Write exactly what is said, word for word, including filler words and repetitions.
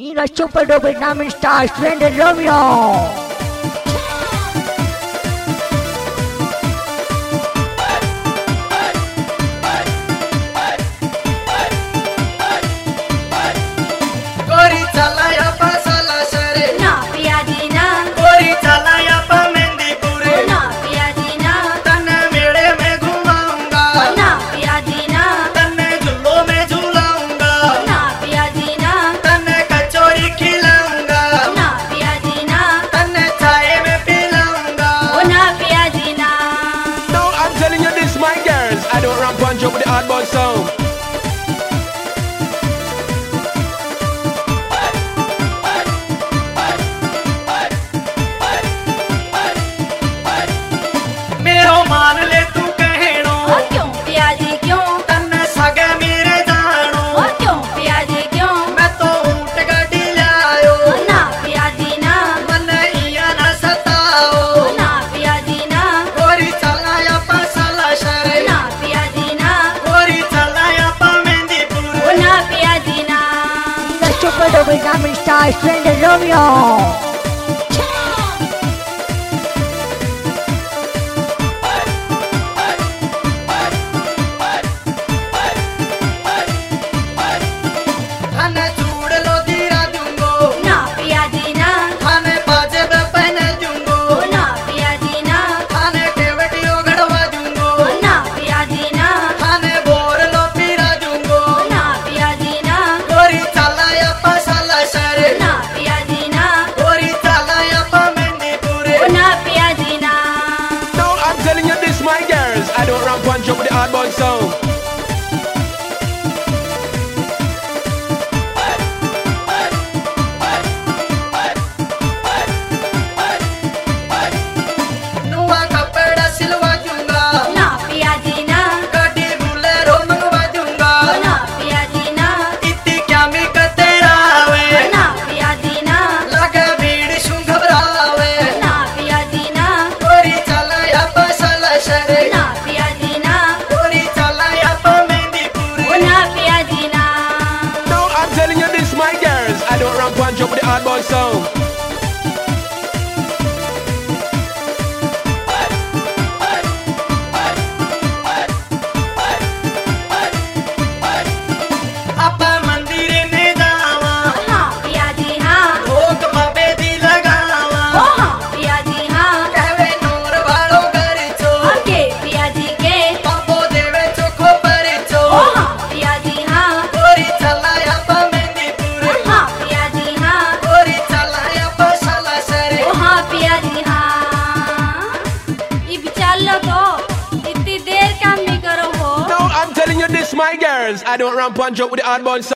y la super doble namen star friend Romeo. Punch up with the hard boy sound. मेरो मान ले तू कहनो क्यों पियाजी क्यों तन्ने सगे मेरे जानो क्यों पियाजी क्यों मैं तो ऊंट गाड़ी लायो ना पियाजी ना मने इया ना सताओ ना पियाजी ना गोरी चलाया पासला शरे ना पियाजी ना गोरी चलाया पा मेहंदीपुर ना पियाजी ना La super doble namen star friend Romeo. I don't run punch up with the hard boy sound. I don't run punch up with the hard boy sound. My girls, I don't run punch up with the hard boy sound.